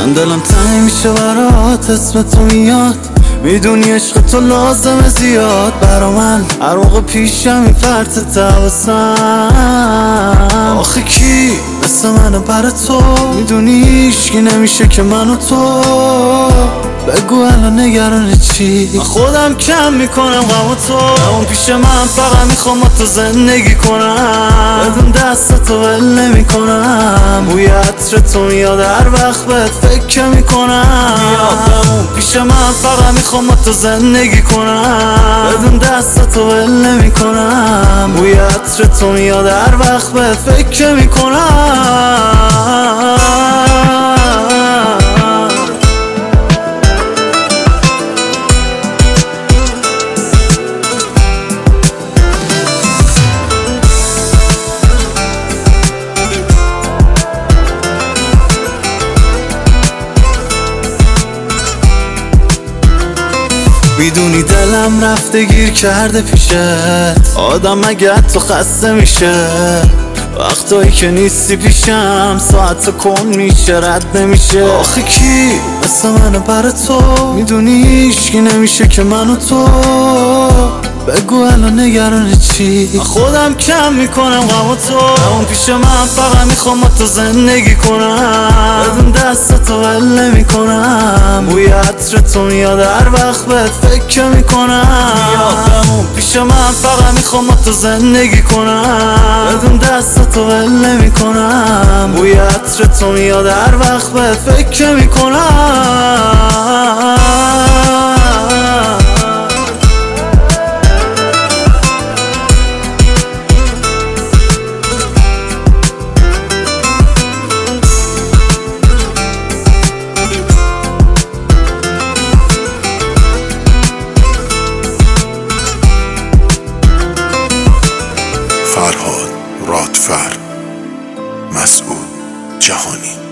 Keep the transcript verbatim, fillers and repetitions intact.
من دلم تنگ میشه برات، اسم تو میاد، میدونی عشق تو لازمه زیاد برا من. هر موقع پیشم این فرط تواسم، آخه کی مثل منه برا تو؟ میدونی هیچکی نمیشه که من و تو. بگو الان نگران چی؟ من خودم کم میکنم غم تو، اون پیش من فقط میخوام با تو زندگی کنم، بدون دست تو ول نمیکنم. بوی عطر تو میاد هر وقت بهت فکر میکنم، اون پیش من فقط میخوام با تو زندگی کنم، بدون دست تو ول نمیکنم. بوی عطر تو میاد هر وقت بهت فکر میکنم. میدونی دلم رفته گیر کرده پیشت، آدم مگه تو خسته میشه وقتایی که نیستی پیشم، ساعت کن میشه رد نمیشه. آخه کی مثل منه برا تو؟ میدونی هیچکی نمیشه که من و تو. بگو الان نگران چی؟ من خودم کم میکنم غم تو، اون پیش من فقط میخوام با تو زندگی کنم، بدون دست تو ول نمیکنم. بوی عطر تو میاد هر وقت بهت فکر میکنم، اون پیش من فقط میخوام با تو زندگی کنم، بدون دست تو ول نمیکنم. بوی عطر تو میاد هر وقت بهت فکر میکنم. فرهاد رادفر، مسعود جهانی.